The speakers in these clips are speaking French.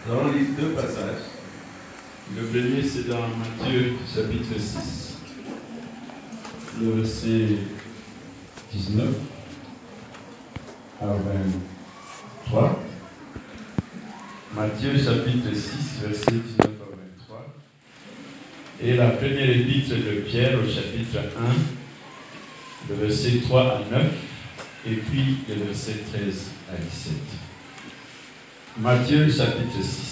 Nous allons lire deux passages. Le premier, c'est dans Matthieu, chapitre 6, le verset 19 à 23. Matthieu, chapitre 6, verset 19 à 23. Et la première épître de Pierre, au chapitre 1, le verset 3 à 9, et puis le verset 13 à 17. Matthieu, chapitre 6.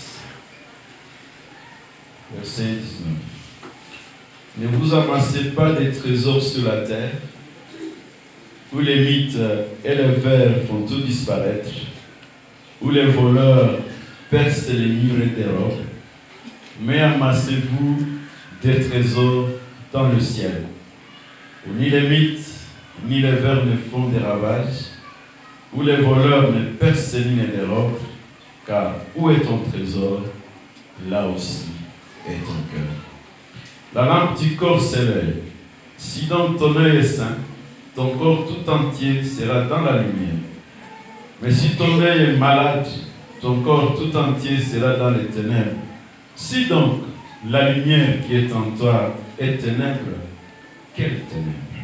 Verset 19. Ne vous amassez pas des trésors sur la terre, où les mythes et les vers font tout disparaître, où les voleurs percent les murs et dérobent, mais amassez-vous des trésors dans le ciel, où ni les mythes ni les vers ne font des ravages, où les voleurs ne percent ni ne dérobent, car où est ton trésor, là aussi est ton cœur. La lampe du corps, c'est l'œil. Si donc ton œil est sain, ton corps tout entier sera dans la lumière. Mais si ton œil est malade, ton corps tout entier sera dans les ténèbres. Si donc la lumière qui est en toi est ténèbre, quelle ténèbre?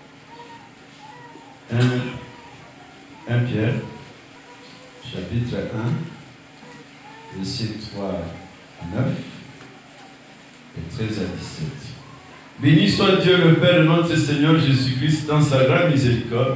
1 Pierre, chapitre 1, versets 3 à 9 et 13 à 17. Béni soit Dieu le Père de notre Seigneur Jésus-Christ dans sa grande miséricorde.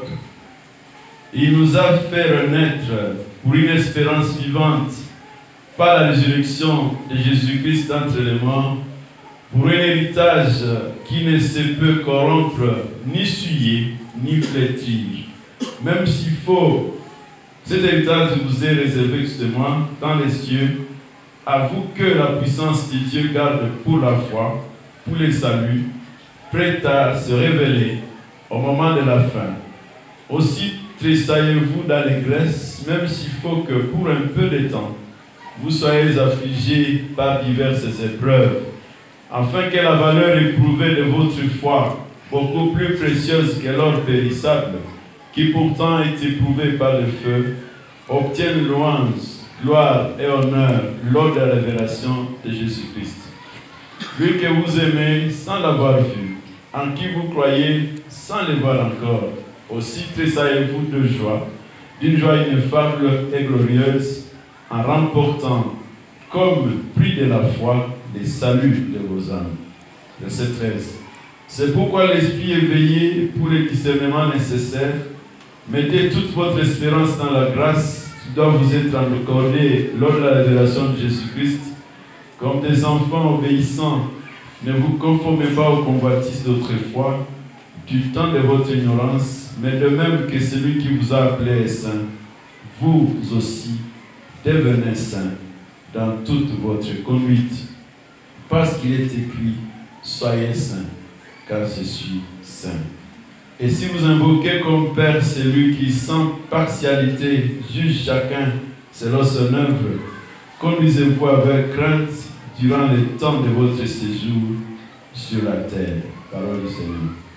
Il nous a fait renaître pour une espérance vivante par la résurrection de Jésus-Christ d'entre les morts, pour un héritage qui ne se peut corrompre, ni souiller, ni flétrir. Même s'il faut, cet héritage vous est réservé justement dans les cieux, à vous que la puissance de Dieu garde pour la foi, pour le salut, prête à se révéler au moment de la fin. Aussi tressaillez-vous d'allégresse, même s'il faut que pour un peu de temps, vous soyez affligés par diverses épreuves, afin que la valeur éprouvée de votre foi, beaucoup plus précieuse que l'or périssable, qui pourtant est éprouvé par le feu, obtienne louange, gloire et honneur lors de la révélation de Jésus-Christ. Lui que vous aimez sans l'avoir vu, en qui vous croyez sans le voir encore, aussi tressaillez-vous de joie, d'une joie ineffable et glorieuse, en remportant comme prix de la foi les saluts de vos âmes. Verset 13. C'est pourquoi l'Esprit est veillé pour le discernement nécessaire. Mettez toute votre espérance dans la grâce qui doit vous être accordée lors de la révélation de Jésus-Christ. Comme des enfants obéissants, ne vous conformez pas aux convoitises d'autrefois, du temps de votre ignorance, mais de même que celui qui vous a appelé est saint, vous aussi devenez saints dans toute votre conduite. Parce qu'il est écrit, soyez saints, car je suis saint. Et si vous invoquez comme Père celui qui, sans partialité, juge chacun selon son œuvre, conduisez-vous avec crainte durant le temps de votre séjour sur la terre. Parole du Seigneur.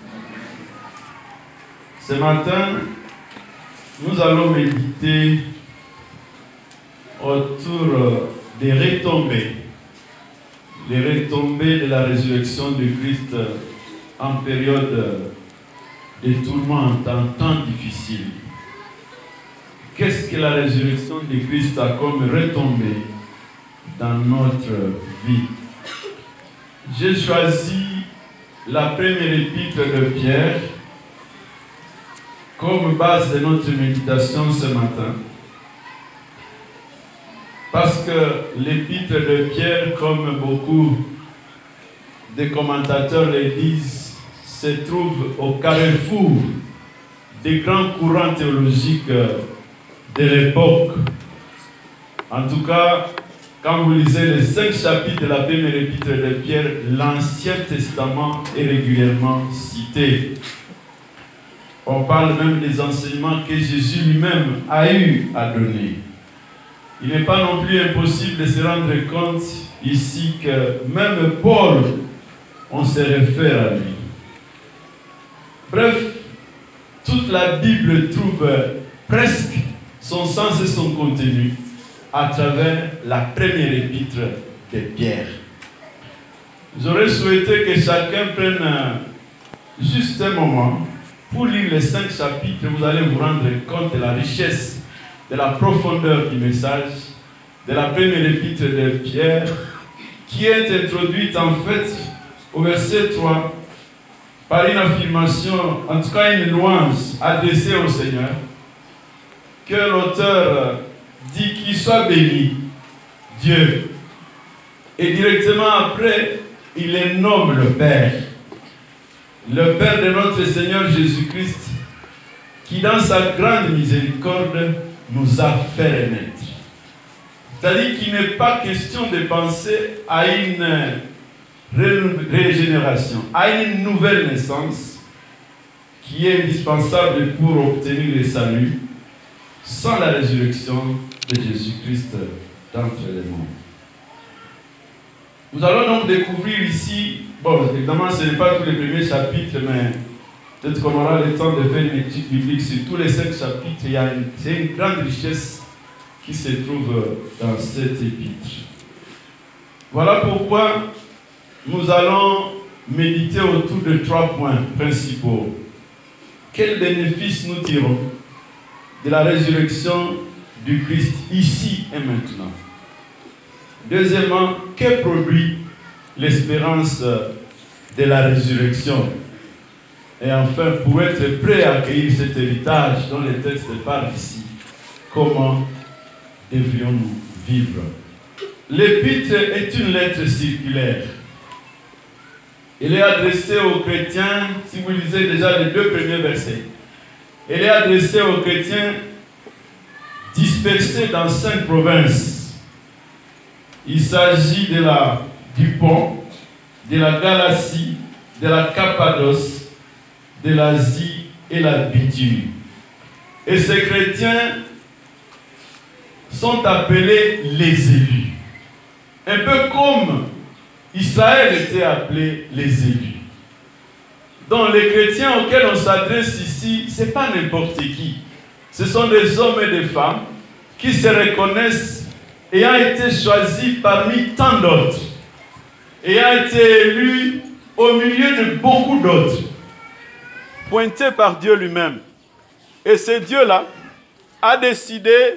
Ce matin, nous allons méditer autour des retombées. Les retombées de la résurrection de Christ en période de tourments, en temps difficile. Qu'est-ce que la résurrection de Christ a comme retombée dans notre vie? J'ai choisi la première épître de Pierre comme base de notre méditation ce matin. Parce que l'épître de Pierre, comme beaucoup de commentateurs le disent, se trouve au carrefour des grands courants théologiques de l'époque. En tout cas, quand vous lisez les 5 chapitres de la première épître de Pierre, l'Ancien Testament est régulièrement cité. On parle même des enseignements que Jésus lui-même a eu à donner. Il n'est pas non plus impossible de se rendre compte ici que même Paul, on se réfère à lui. Bref, toute la Bible trouve presque son sens et son contenu à travers la première épître de Pierre. J'aurais souhaité que chacun prenne juste un moment pour lire les 5 chapitres. Vous allez vous rendre compte de la richesse, de la profondeur du message, de la première épître de Pierre, qui est introduite en fait au verset 3 par une affirmation, en tout cas une louange adressée au Seigneur, que l'auteur dit qu'il soit béni, Dieu. Et directement après, il les nomme le Père de notre Seigneur Jésus-Christ, qui dans sa grande miséricorde nous a fait renaître. C'est-à-dire qu'il n'est pas question de penser à une régénération, à une nouvelle naissance qui est indispensable pour obtenir le salut sans la résurrection de Jésus-Christ d'entre les morts. Nous allons donc découvrir ici, bon, évidemment ce n'est pas tous les premiers chapitres, mais peut-être qu'on aura le temps de faire une étude biblique sur tous les 5 chapitres. C'est une grande richesse qui se trouve dans cette épître. Voilà pourquoi nous allons méditer autour de 3 points principaux. Quel bénéfice nous tirons de la résurrection du Christ ici et maintenant? Deuxièmement, que produit l'espérance de la résurrection? Et enfin, pour être prêt à accueillir cet héritage dont les textes parlent ici, comment devrions-nous vivre? L'épître est une lettre circulaire. Elle est adressée aux chrétiens, si vous lisez déjà les 2 premiers versets, elle est adressée aux chrétiens dispersés dans 5 provinces. Il s'agit du Pont, de la Galatie, de la Cappadoce, de l'Asie et la Bithynie. Et ces chrétiens sont appelés les élus. Un peu comme Israël était appelé les élus. Donc les chrétiens auxquels on s'adresse ici, ce n'est pas n'importe qui. Ce sont des hommes et des femmes qui se reconnaissent ayant été choisis parmi tant d'autres, ayant été élus au milieu de beaucoup d'autres, pointés par Dieu lui-même. Et ce Dieu-là a décidé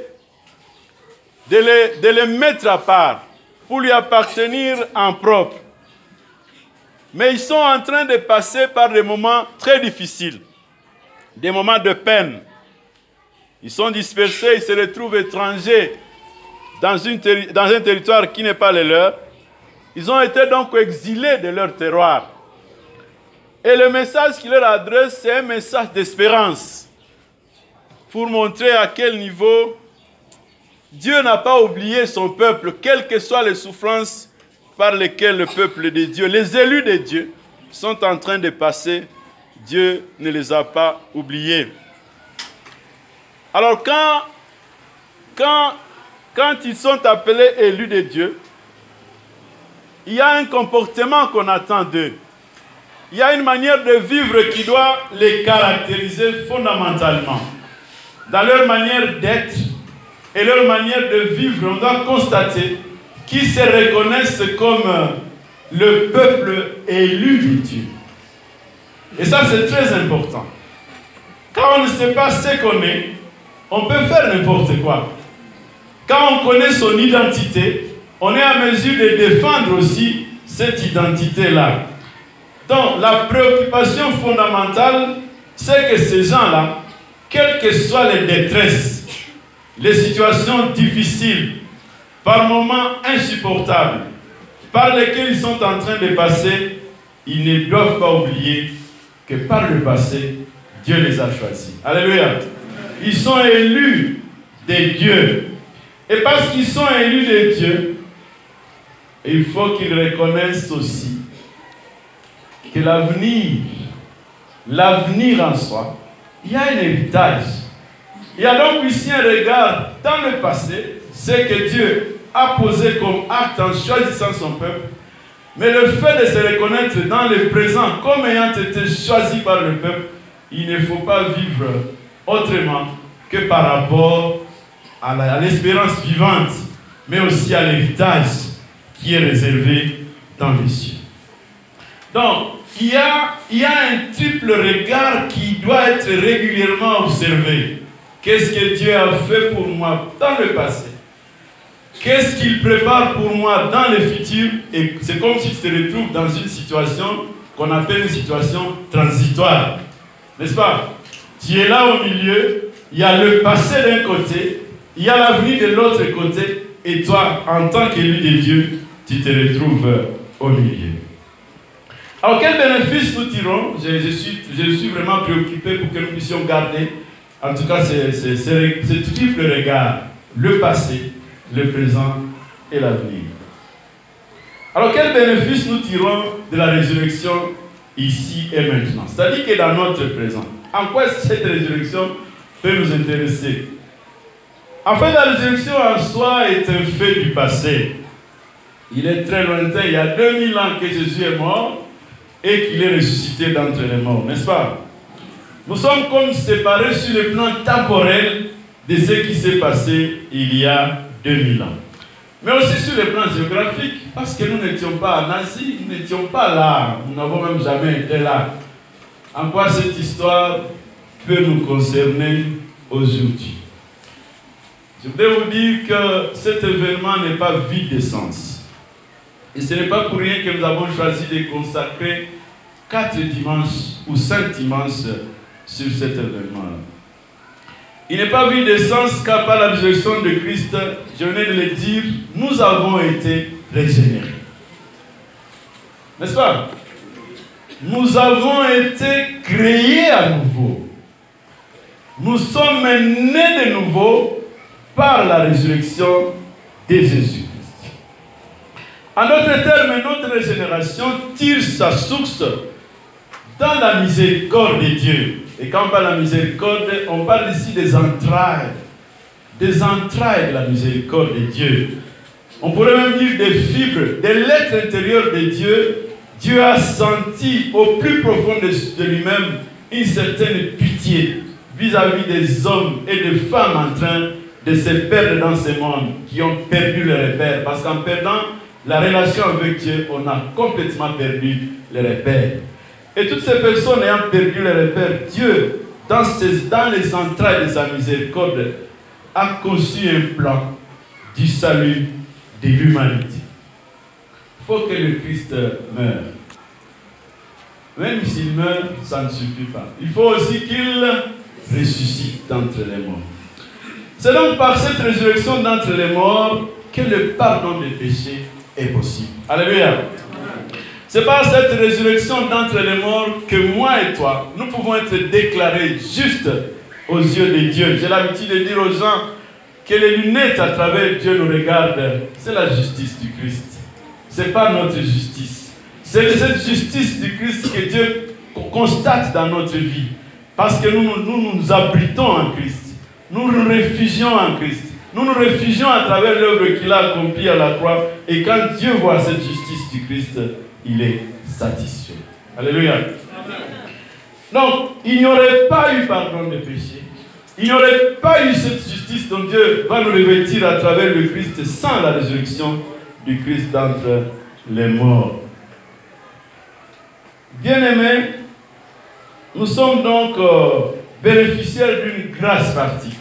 de les mettre à part pour lui appartenir en propre. Mais ils sont en train de passer par des moments très difficiles, des moments de peine. Ils sont dispersés, ils se retrouvent étrangers dans un territoire qui n'est pas le leur. Ils ont été donc exilés de leur terroir. Et le message qu'il leur adresse, c'est un message d'espérance, pour montrer à quel niveau Dieu n'a pas oublié son peuple, quelles que soient les souffrances par lesquelles le peuple de Dieu, les élus de Dieu, sont en train de passer. Dieu ne les a pas oubliés. Alors quand ils sont appelés élus de Dieu, il y a un comportement qu'on attend d'eux. Il y a une manière de vivre qui doit les caractériser fondamentalement. Dans leur manière d'être et leur manière de vivre, on doit constater qu'ils se reconnaissent comme le peuple élu de Dieu. Et ça, c'est très important. Quand on ne sait pas ce qu'on est, on peut faire n'importe quoi. Quand on connaît son identité, on est à mesure de défendre aussi cette identité-là. Donc, la préoccupation fondamentale, c'est que ces gens-là, quelles que soient les détresses, les situations difficiles, par moments insupportables, par lesquelles ils sont en train de passer, ils ne doivent pas oublier que par le passé, Dieu les a choisis. Alléluia. Ils sont élus de Dieu. Et parce qu'ils sont élus de Dieu, il faut qu'ils reconnaissent aussi que l'avenir en soi, il y a un héritage. Il y a donc ici un regard dans le passé, ce que Dieu a posé comme acte en choisissant son peuple, mais le fait de se reconnaître dans le présent comme ayant été choisi par le peuple, il ne faut pas vivre autrement que par rapport à l'espérance vivante mais aussi à l'héritage qui est réservé dans les cieux. Donc, il y a un triple regard qui doit être régulièrement observé. Qu'est-ce que Dieu a fait pour moi dans le passé? Qu'est-ce qu'il prépare pour moi dans le futur? Et c'est comme si tu te retrouves dans une situation qu'on appelle une situation transitoire. N'est-ce pas? Tu es là au milieu, il y a le passé d'un côté, il y a l'avenir de l'autre côté, et toi, en tant qu'élu de Dieu, tu te retrouves au milieu. Alors, quel bénéfice nous tirons? Je suis vraiment préoccupé pour que nous puissions garder, en tout cas, ce triple regard, le passé, le présent et l'avenir. Alors, quel bénéfice nous tirons de la résurrection ici et maintenant? C'est-à-dire que dans notre présent, en quoi cette résurrection peut nous intéresser? En fait, la résurrection en soi est un fait du passé. Il est très lointain, il y a 2000 ans que Jésus est mort et qu'il est ressuscité d'entre les morts, n'est-ce pas? Nous sommes comme séparés sur le plan temporel de ce qui s'est passé il y a 2000 ans. Mais aussi sur le plan géographique, parce que nous n'étions pas en Asie, nous n'étions pas là, nous n'avons même jamais été là. En quoi cette histoire peut nous concerner aujourd'hui? Je voudrais vous dire que cet événement n'est pas vide de sens. Et ce n'est pas pour rien que nous avons choisi de consacrer 4 dimanches ou 5 dimanches sur cet événement-là. Il n'est pas vide de sens car par la résurrection de Christ, je venais de le dire, nous avons été régénérés. N'est-ce pas? Nous avons été créés à nouveau. Nous sommes nés de nouveau par la résurrection de Jésus. En d'autres termes, notre régénération tire sa source dans la miséricorde de Dieu. Et quand on parle de la miséricorde, on parle ici des entrailles de la miséricorde de Dieu. On pourrait même dire des fibres, de l'être intérieur de Dieu. Dieu a senti au plus profond de lui-même une certaine pitié vis-à-vis des hommes et des femmes en train de se perdre dans ce monde, qui ont perdu le repère. Parce qu'en perdant la relation avec Dieu, on a complètement perdu le repère. Et toutes ces personnes ayant perdu le repère, Dieu, dans les entrailles de sa miséricorde, a conçu un plan du salut de l'humanité. Il faut que le Christ meure. Même s'il meurt, ça ne suffit pas. Il faut aussi qu'il ressuscite d'entre les morts. C'est donc par cette résurrection d'entre les morts que le pardon des péchés est possible. Alléluia. C'est par cette résurrection d'entre les morts que moi et toi, nous pouvons être déclarés justes aux yeux de Dieu. J'ai l'habitude de dire aux gens que les lunettes à travers Dieu nous regardent, c'est la justice du Christ. Ce n'est pas notre justice. C'est de cette justice du Christ que Dieu constate dans notre vie. Parce que nous nous abritons en Christ. Nous nous réfugions en Christ. Nous nous réfugions à travers l'œuvre qu'il a accomplie à la croix. Et quand Dieu voit cette justice du Christ, il est satisfait. Alléluia. Donc, il n'y aurait pas eu pardon des péchés. Il n'y aurait pas eu cette justice dont Dieu va nous revêtir à travers le Christ sans la résurrection du Christ d'entre les morts. Bien-aimés, nous sommes donc bénéficiaires d'une grâce particulière.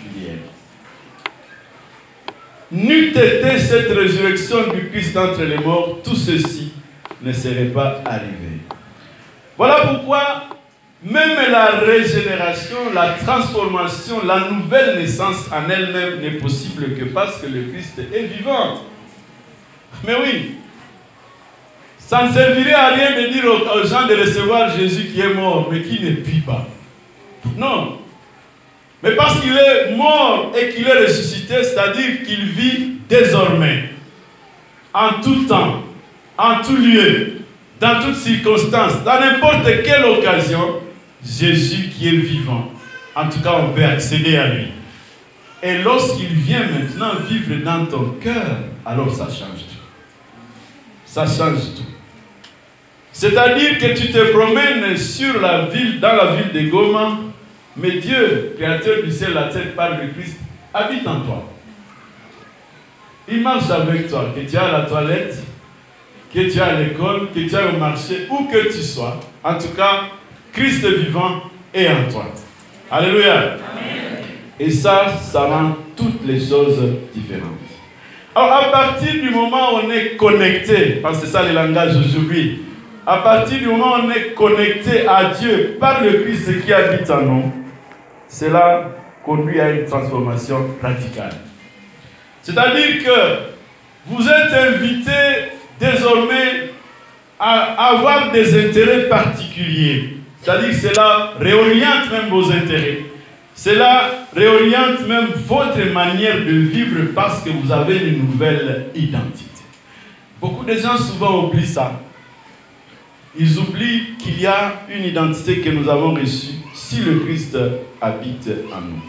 N'eût été cette résurrection du Christ d'entre les morts, tout ceci ne serait pas arrivé. Voilà pourquoi même la régénération, la transformation, la nouvelle naissance en elle-même n'est possible que parce que le Christ est vivant. Mais oui, ça ne servirait à rien de dire aux gens de recevoir Jésus qui est mort, mais qui ne vit pas. Non. Mais parce qu'il est mort et qu'il est ressuscité, c'est-à-dire qu'il vit désormais, en tout temps, en tout lieu, dans toutes circonstances, dans n'importe quelle occasion, Jésus qui est vivant. En tout cas, on peut accéder à lui. Et lorsqu'il vient maintenant vivre dans ton cœur, alors ça change tout. Ça change tout. C'est-à-dire que tu te promènes sur la ville, dans la ville de Goma, mais Dieu, créateur du ciel et de la terre par le Christ, habite en toi. il marche avec toi, que tu es à la toilette, que tu es à l'école, que tu es au marché, où que tu sois. En tout cas, Christ vivant est en toi. Alléluia. Amen. Et ça rend toutes les choses différentes. Alors, à partir du moment où on est connecté, parce que c'est ça le langage aujourd'hui, à partir du moment où on est connecté à Dieu par le Christ qui habite en nous, cela conduit à une transformation radicale. C'est-à-dire que vous êtes invité désormais à avoir des intérêts particuliers. C'est-à-dire que cela réoriente même vos intérêts. Cela réoriente même votre manière de vivre parce que vous avez une nouvelle identité. Beaucoup de gens souvent oublient ça. Ils oublient qu'il y a une identité que nous avons reçue si le Christ habite en nous.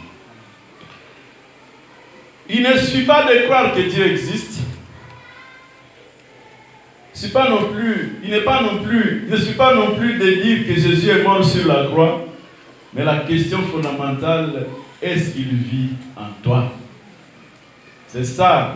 Il ne suffit pas de croire que Dieu existe. Il ne suffit pas non plus de dire que Jésus est mort sur la croix. Mais la question fondamentale, est-ce qu'il vit en toi? C'est ça.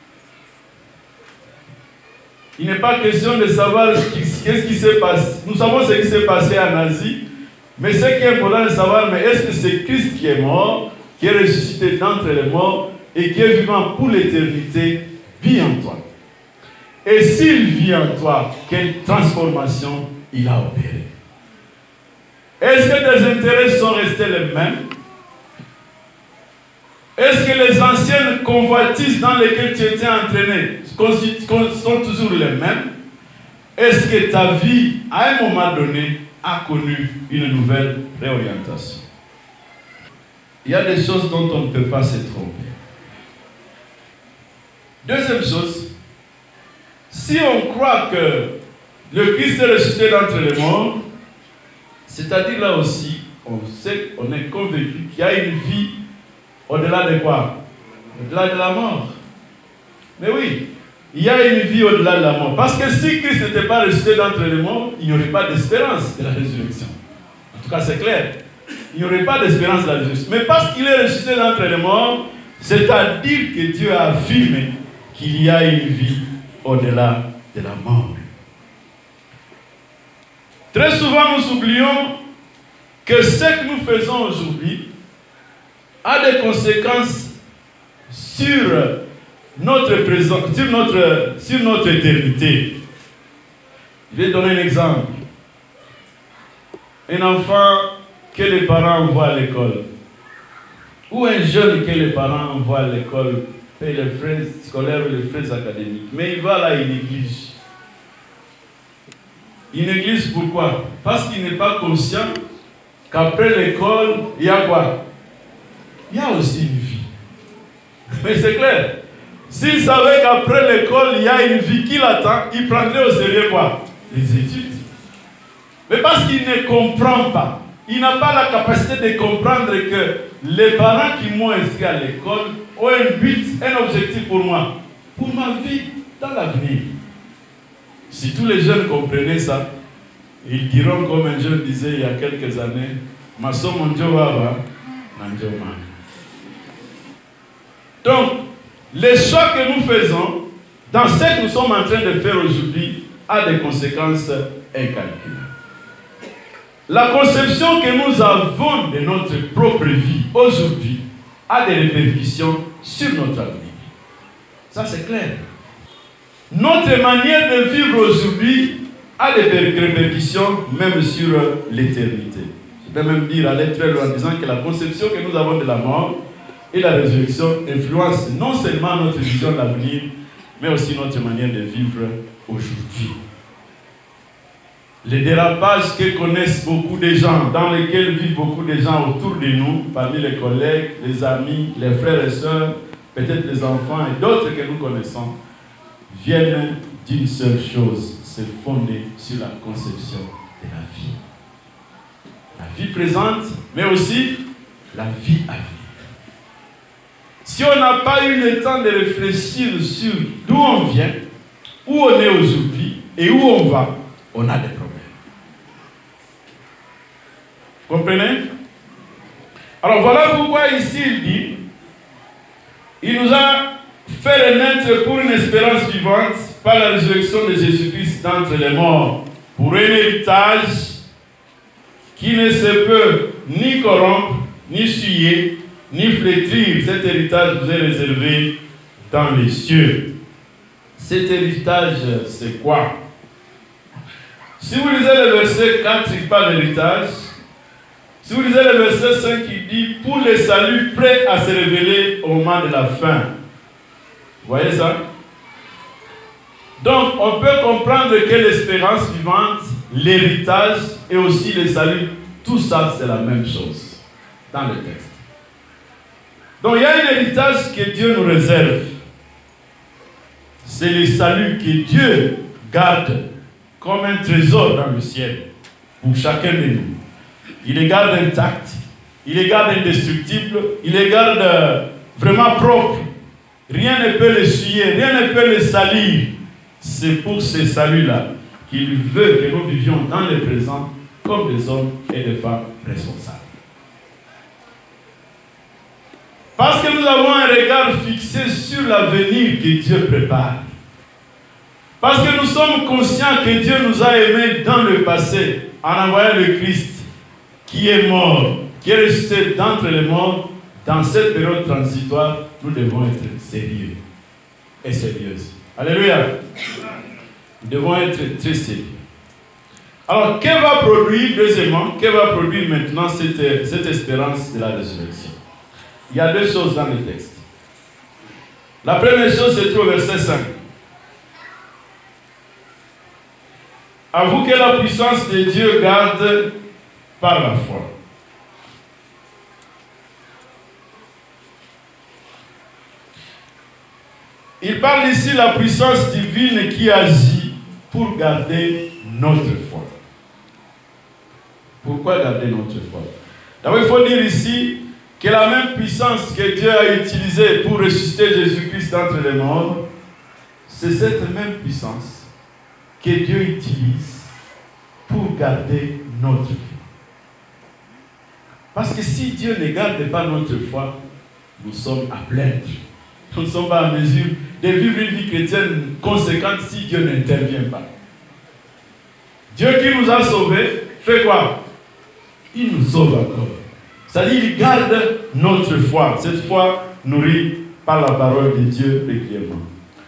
Il n'est pas question de savoir qu'est-ce qui s'est passé. Nous savons ce qui s'est passé en Asie. Mais ce qui est important de savoir, mais est-ce que c'est Christ qui est mort, qui est ressuscité d'entre les morts et qui est vivant pour l'éternité, vit en toi? Et s'il vit en toi, quelle transformation il a opérée? Est-ce que tes intérêts sont restés les mêmes? Est-ce que les anciennes convoitises dans lesquelles tu étais entraîné sont toujours les mêmes? Est-ce que ta vie, à un moment donné, a connu une nouvelle réorientation? Il y a des choses dont on ne peut pas se tromper. Deuxième chose, si on croit que le Christ est ressuscité d'entre les morts, c'est-à-dire là aussi, on est convaincu qu'il y a une vie au-delà de quoi? Au-delà de la mort. Mais oui, il y a une vie au-delà de la mort. Parce que si Christ n'était pas ressuscité d'entre les morts, il n'y aurait pas d'espérance de la résurrection. En tout cas, c'est clair. Il n'y aurait pas d'espérance de la résurrection. Mais parce qu'il est ressuscité d'entre les morts, c'est-à-dire que Dieu a affirmé qu'il y a une vie au-delà de la mort. Très souvent, nous oublions que ce que nous faisons aujourd'hui a des conséquences sur notre présent, sur notre éternité. Je vais donner un exemple. Un enfant que les parents envoient à l'école, ou un jeune que les parents envoient à l'école, paye les frais scolaires ou les frais académiques, mais il va là, il néglige. Il néglige pourquoi? Parce qu'il n'est pas conscient qu'après l'école, il y a quoi? Il y a aussi une vie. Mais c'est clair. S'il savait qu'après l'école, il y a une vie qui l'attend, il prendrait au sérieux quoi? Les études. Mais parce qu'il ne comprend pas, il n'a pas la capacité de comprendre que les parents qui m'ont inscrit à l'école ont un but, un objectif pour moi, pour ma vie dans l'avenir. Si tous les jeunes comprenaient ça, ils diront comme un jeune disait il y a quelques années, Masomo Njobaba, Nanjoma. Donc, les choix que nous faisons dans ce que nous sommes en train de faire aujourd'hui a des conséquences incalculables. La conception que nous avons de notre propre vie aujourd'hui a des répercussions sur notre avenir. Ça, c'est clair. Notre manière de vivre aujourd'hui a des répercussions même sur l'éternité. Je peux même dire, aller très loin en disant que la conception que nous avons de la mort et la résurrection influencent non seulement notre vision de l'avenir, mais aussi notre manière de vivre aujourd'hui. Les dérapages que connaissent beaucoup de gens, dans lesquels vivent beaucoup de gens autour de nous, parmi les collègues, les amis, les frères et sœurs, peut-être les enfants et d'autres que nous connaissons, viennent d'une seule chose, se fonder sur la conception de la vie. La vie présente, mais aussi la vie à venir. Si on n'a pas eu le temps de réfléchir sur d'où on vient, où on est aujourd'hui et où on va, on a des problèmes. Vous comprenez? Alors voilà pourquoi ici il dit, il nous a fait renaître pour une espérance vivante par la résurrection de Jésus-Christ d'entre les morts, pour un héritage qui ne se peut ni corrompre, ni souiller, ni flétrir. Cet héritage vous est réservé dans les cieux. Cet héritage, c'est quoi? Si vous lisez le verset 4, il parle d'héritage. Si vous lisez le verset 5, il dit « Pour le salut prêt à se révéler au moment de la fin ». Vous voyez ça? Donc, on peut comprendre que l'espérance vivante, l'héritage et aussi le salut, tout ça, c'est la même chose dans le texte. Donc, il y a un héritage que Dieu nous réserve. C'est le salut que Dieu garde comme un trésor dans le ciel pour chacun de nous. Il les garde intacts, il les garde indestructibles, il les garde vraiment propres. Rien ne peut les souiller, rien ne peut les salir. C'est pour ce salut-là qu'il veut que nous vivions dans le présent comme des hommes et des femmes responsables. Parce que nous avons un regard fixé sur l'avenir que Dieu prépare. Parce que nous sommes conscients que Dieu nous a aimés dans le passé en envoyant le Christ qui est mort, qui est ressuscité d'entre les morts. Dans cette période transitoire, nous devons être sérieux et sérieuses. Alléluia. Nous devons être très sérieux. Alors, que va produire, deuxièmement, que va produire maintenant cette espérance de la résurrection? Il y a deux choses dans le texte. La première chose se trouve au verset 5. Avoue que la puissance de Dieu garde par la foi. Il parle ici de la puissance divine qui agit pour garder notre foi. Pourquoi garder notre foi? D'abord, il faut dire ici que la même puissance que Dieu a utilisée pour ressusciter Jésus-Christ d'entre les morts, c'est cette même puissance que Dieu utilise pour garder notre foi. Parce que si Dieu ne garde pas notre foi, nous sommes à plaindre. Nous ne sommes pas en mesure de vivre une vie chrétienne conséquente si Dieu n'intervient pas. Dieu qui nous a sauvés, fait quoi? Il nous sauve encore. C'est-à-dire qu'il garde notre foi. Cette foi nourrie par la parole de Dieu régulièrement.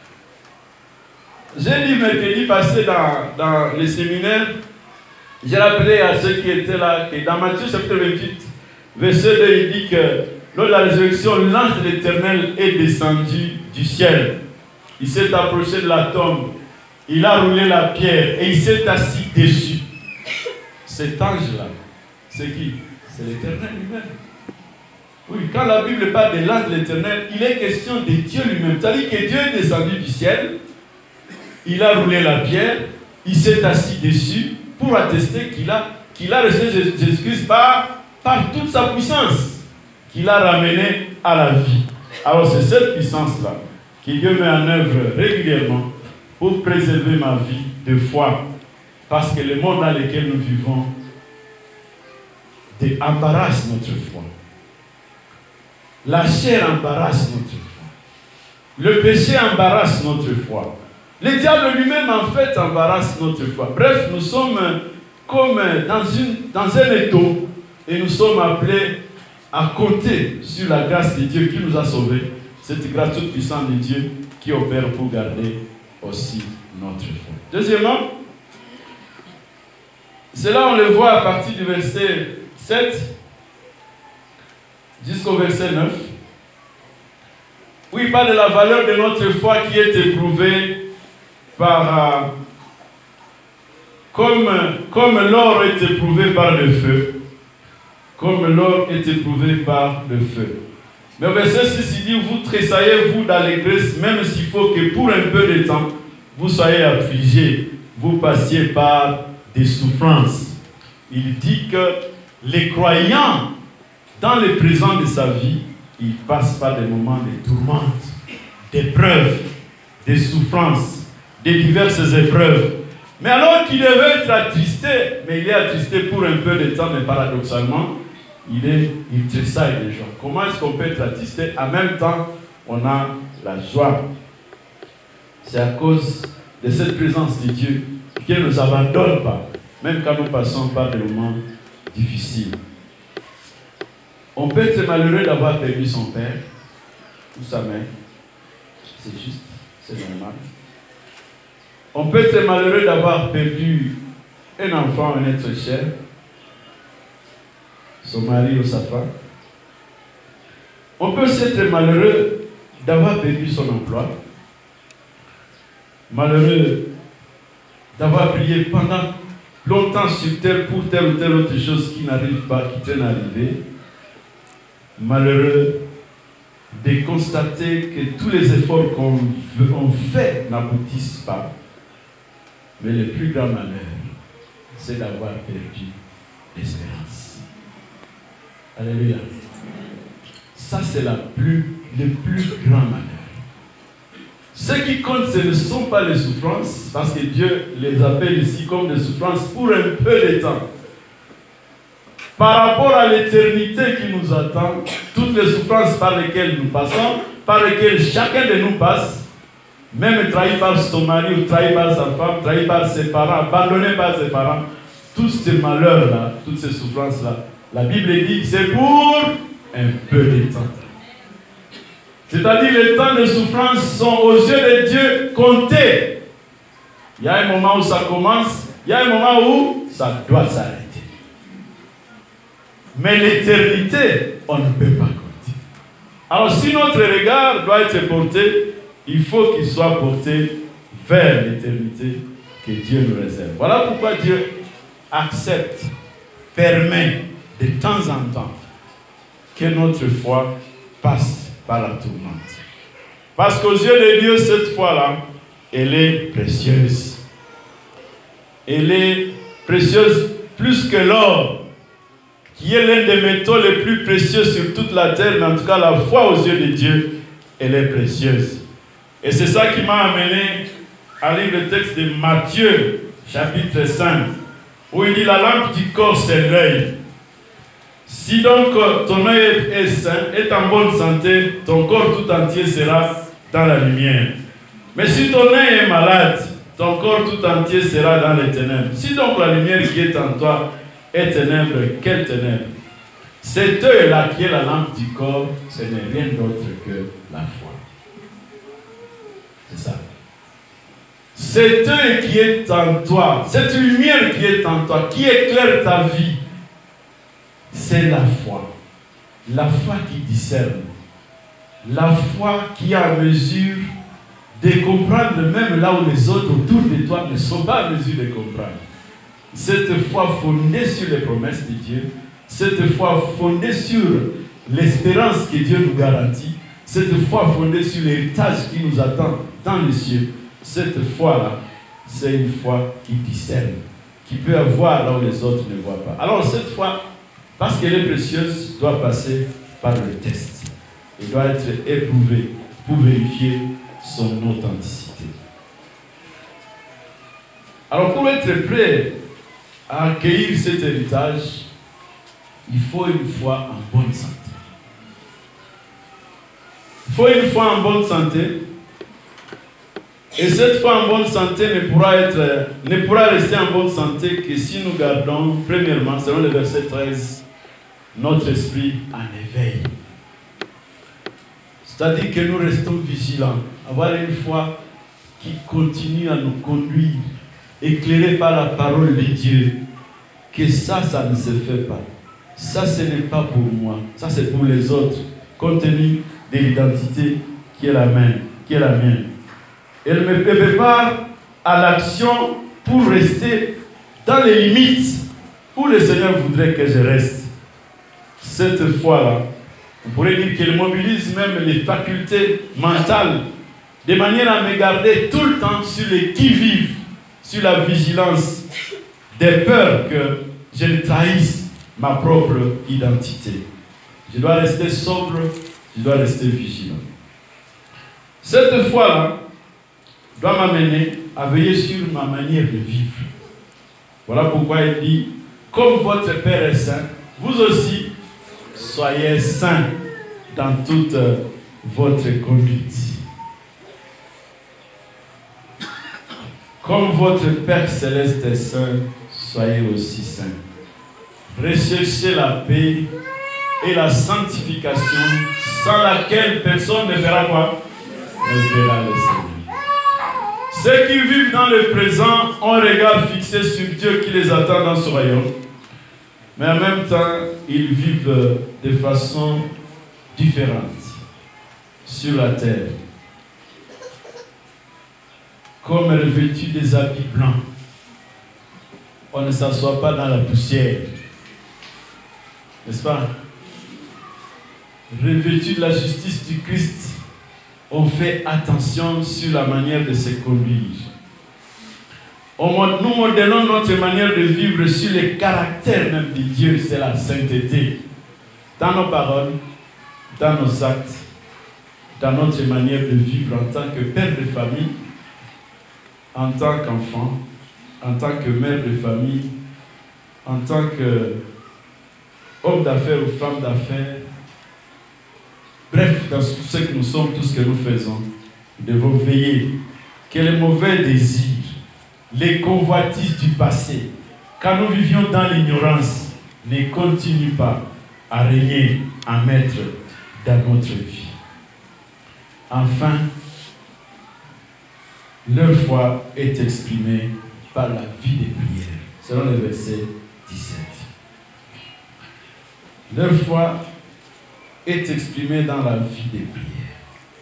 J'ai dit mercredi passé dans les séminaires, j'ai rappelé à ceux qui étaient là que dans Matthieu chapitre 28, verset 2, il dit que lors de la résurrection, l'ange de l'Éternel est descendu du ciel. Il s'est approché de la tombe. Il a roulé la pierre et il s'est assis dessus. Cet ange-là, c'est qui? C'est l'Éternel lui-même. Oui, quand la Bible parle de l'ange de l'Éternel, il est question de Dieu lui-même. C'est-à-dire que Dieu est descendu du ciel, il a roulé la pierre, il s'est assis dessus pour attester qu'il a reçu Jésus-Christ par toute sa puissance, qu'il a ramené à la vie. Alors c'est cette puissance-là que Dieu met en œuvre régulièrement pour préserver ma vie de foi. Parce que le monde dans lequel nous vivons embarrasse notre foi. La chair embarrasse notre foi. Le péché embarrasse notre foi. Le diable lui-même, en fait, embarrasse notre foi. Bref, nous sommes comme dans un étau et nous sommes appelés à compter sur la grâce de Dieu qui nous a sauvés. Cette grâce toute puissante de Dieu qui opère pour garder aussi notre foi. Deuxièmement, cela on le voit à partir du verset 7 jusqu'au verset 9, où il parle de la valeur de notre foi qui est éprouvée par comme l'or est éprouvé par le feu. Comme l'or est éprouvé par le feu. Mais au verset 6, il dit, vous tressaillez, vous, d'allégresse, même s'il faut que pour un peu de temps, vous soyez affligés, vous passiez par des souffrances. Il dit que les croyants, dans le présent de sa vie, ils passent par des moments de tourmente, d'épreuves, des souffrances, de diverses épreuves. Mais alors qu'il devait être attristé, mais il est attristé pour un peu de temps, mais paradoxalement, il tressaille déjà. Comment est-ce qu'on peut être attristé en même temps on a la joie. C'est à cause de cette présence de Dieu qu'il ne nous abandonne pas, même quand nous passons par des moments difficiles. On peut être malheureux d'avoir perdu son père ou sa mère. C'est juste, c'est normal. On peut être malheureux d'avoir perdu un enfant, un être cher, son mari ou sa femme. On peut aussi être malheureux d'avoir perdu son emploi, malheureux d'avoir prié pendant longtemps sur terre pour telle ou telle autre chose qui n'arrive pas, qui traîne à arriver, malheureux de constater que tous les efforts qu'on fait n'aboutissent pas. Mais le plus grand malheur, c'est d'avoir perdu l'espérance. Alléluia. Ça, c'est le plus grand malheur. Ce qui compte, ce ne sont pas les souffrances, parce que Dieu les appelle ici comme des souffrances pour un peu de temps. Par rapport à l'éternité qui nous attend, toutes les souffrances par lesquelles nous passons, par lesquelles chacun de nous passe, même trahi par son mari, ou trahi par sa femme, trahi par ses parents, abandonné par ses parents, tous ces malheurs-là, toutes ces souffrances-là, la Bible dit que c'est pour un peu de temps. C'est-à-dire les temps de souffrance sont aux yeux de Dieu comptés. Il y a un moment où ça commence, il y a un moment où ça doit s'arrêter. Mais l'éternité, on ne peut pas compter. Alors si notre regard doit être porté, il faut qu'il soit porté vers l'éternité que Dieu nous réserve. Voilà pourquoi Dieu accepte, permet de temps en temps que notre foi passe par la tourmente. Parce qu'aux yeux de Dieu, cette foi-là, elle est précieuse. Elle est précieuse plus que l'or, qui est l'un des métaux les plus précieux sur toute la terre, mais en tout cas la foi aux yeux de Dieu, elle est précieuse. Et c'est ça qui m'a amené à lire le texte de Matthieu, chapitre 5, où il dit la lampe du corps, c'est l'œil. Si donc ton œil est sain, est en bonne santé, ton corps tout entier sera dans la lumière. Mais si ton œil est malade, ton corps tout entier sera dans les ténèbres. Si donc la lumière qui est en toi est ténèbre, quelle ténèbre? Cet œil-là qui est la lampe du corps, ce n'est rien d'autre que la foi. C'est ça. Cet œil qui est en toi, cette lumière qui est en toi, qui éclaire ta vie, c'est la foi. La foi qui discerne. La foi qui est en mesure de comprendre même là où les autres autour de toi ne sont pas en mesure de comprendre. Cette foi fondée sur les promesses de Dieu, cette foi fondée sur l'espérance que Dieu nous garantit, cette foi fondée sur l'héritage qui nous attend dans les cieux, cette foi-là, c'est une foi qui discerne, qui peut avoir là où les autres ne voient pas. Alors cette foi, parce qu'elle est précieuse, doit passer par le test. Elle doit être éprouvée pour vérifier son authenticité. Alors pour être prêt à accueillir cet héritage, il faut une foi en bonne santé. Il faut une foi en bonne santé. Et cette foi en bonne santé ne pourra rester en bonne santé que si nous gardons, premièrement, selon le verset 13, notre esprit en éveil. C'est-à-dire que nous restons vigilants, avoir une foi qui continue à nous conduire, éclairée par la parole de Dieu, que ça ne se fait pas. Ça, ce n'est pas pour moi. Ça, c'est pour les autres, compte tenu de l'identité qui est la mienne. Elle me prépare à l'action pour rester dans les limites où le Seigneur voudrait que je reste. Cette foi-là, on pourrait dire qu'elle mobilise même les facultés mentales de manière à me garder tout le temps sur les qui-vive, sur la vigilance, des peurs que je ne trahisse ma propre identité. Je dois rester sobre, je dois rester vigilant. Cette foi-là doit m'amener à veiller sur ma manière de vivre. Voilà pourquoi il dit, comme votre Père est saint, vous aussi soyez saints dans toute votre conduite. Comme votre Père Céleste est saint, soyez aussi saints. Recherchez la paix et la sanctification, sans laquelle personne ne verra quoi? Ne verra le Seigneur. Ceux qui vivent dans le présent ont un regard fixé sur Dieu qui les attend dans ce royaume. Mais en même temps, ils vivent de façon différente sur la terre. Comme revêtus des habits blancs, on ne s'assoit pas dans la poussière. N'est-ce pas? Revêtus de la justice du Christ, on fait attention sur la manière de se conduire. Nous modelons notre manière de vivre sur le caractère même de Dieu, c'est la sainteté. Dans nos paroles, dans nos actes, dans notre manière de vivre en tant que père de famille, en tant qu'enfant, en tant que mère de famille, en tant qu'homme d'affaires ou femme d'affaires. Bref, dans tout ce que nous sommes, tout ce que nous faisons, nous devons veiller que les mauvais désirs, les convoitises du passé, quand nous vivions dans l'ignorance, ne continuent pas à régner, à mettre dans notre vie. Enfin, leur foi est exprimée par la vie des prières, selon le verset 17. Leur foi est exprimée dans la vie des prières.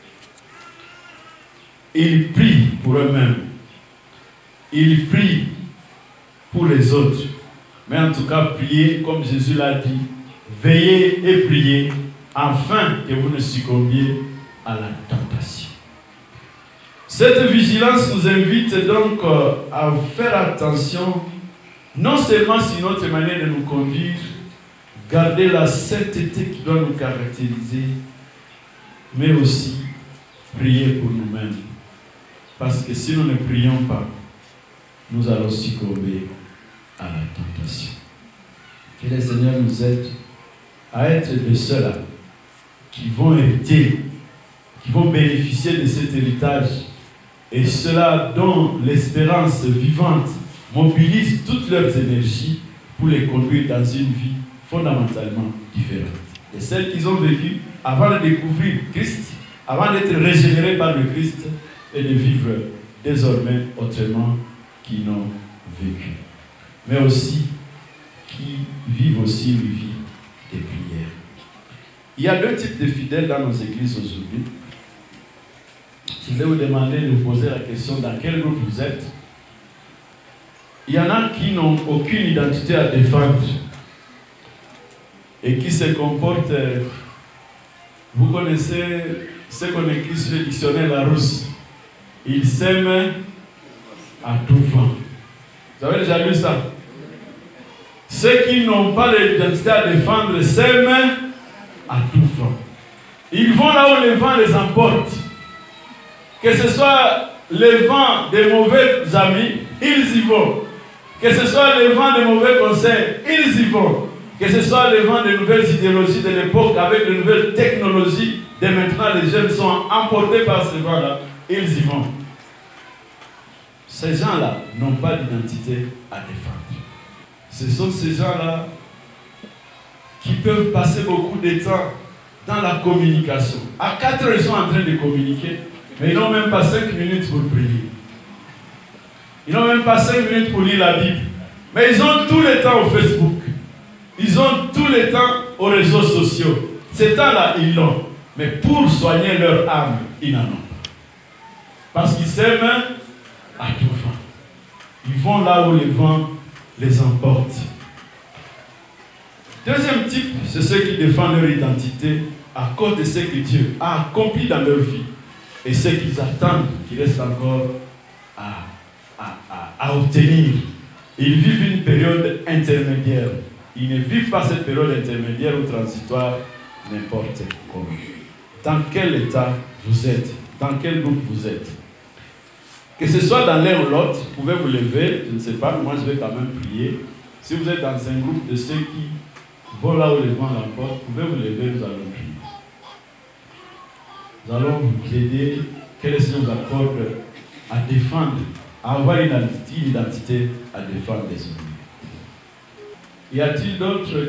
Ils prient pour eux-mêmes. Ils prient pour les autres. Mais en tout cas, priez, comme Jésus l'a dit, veillez et priez, afin que vous ne succombiez à la tentation. Cette vigilance nous invite donc à faire attention, non seulement sur notre manière de nous conduire, garder la sainteté qui doit nous caractériser, mais aussi prier pour nous-mêmes. Parce que si nous ne prions pas, nous allons succomber à la tentation. Que le Seigneur nous aide à être de ceux-là qui vont hériter, qui vont bénéficier de cet héritage, et ceux-là dont l'espérance vivante mobilise toutes leurs énergies pour les conduire dans une vie fondamentalement différente. Et celles qu'ils ont vécues avant de découvrir Christ, avant d'être régénérés par le Christ et de vivre désormais autrement qu'ils n'ont vécu. Mais aussi qui vivent aussi une vie de prière. Il y a deux types de fidèles dans nos églises aujourd'hui. Je vais vous demander de vous poser la question dans quel groupe vous êtes. Il y en a qui n'ont aucune identité à défendre et qui se comportent, vous connaissez ce qu'on écrit sur le dictionnaire Larousse. Ils s'aiment à tout vent. Vous avez déjà lu ça? Ceux qui n'ont pas d'identité à défendre s'aiment à tout vent. Ils vont là où le vent les emporte. Que ce soit le vent des mauvais amis, ils y vont. Que ce soit le vent des mauvais conseils, ils y vont. Que ce soit le vent des nouvelles idéologies de l'époque avec de nouvelles technologies, dès maintenant les jeunes sont emportés par ce vent-là, ils y vont. Ces gens-là n'ont pas d'identité à défendre. Ce sont ces gens-là qui peuvent passer beaucoup de temps dans la communication. À 4 heures, ils sont en train de communiquer, mais ils n'ont même pas 5 minutes pour prier. Ils n'ont même pas 5 minutes pour lire la Bible. Mais ils ont tout le temps au Facebook. Ils ont tout le temps aux réseaux sociaux. Ces temps-là, ils l'ont. Mais pour soigner leur âme, ils n'en ont pas. Parce qu'ils s'aiment à tout vent. Ils vont là où le vent les emporte. Deuxième type, c'est ceux qui défendent leur identité à cause de ce que Dieu a accompli dans leur vie. Et ce qu'ils attendent, qui reste encore à obtenir. Ils vivent une période intermédiaire. Ils ne vivent pas cette période intermédiaire ou transitoire n'importe comment. Dans quel état vous êtes? Dans quel groupe vous êtes? Que ce soit dans l'un ou l'autre, vous pouvez vous lever, je ne sais pas, moi je vais quand même prier. Si vous êtes dans un groupe de ceux qui vont là où le vent l'emporte, vous pouvez vous lever, nous allons prier. Nous allons vous aider, que le Seigneur nous accorde à défendre, à avoir une identité à défendre les autres. Y a-t-il d'autres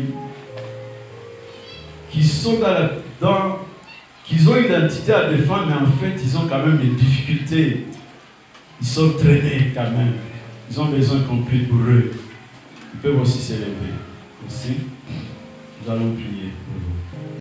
qui sont qui ont une identité à défendre, mais en fait, ils ont quand même des difficultés. Ils sont traînés quand même. Ils ont besoin qu'on prie pour eux. Ils peuvent aussi s'élever. Aussi, nous allons prier pour vous.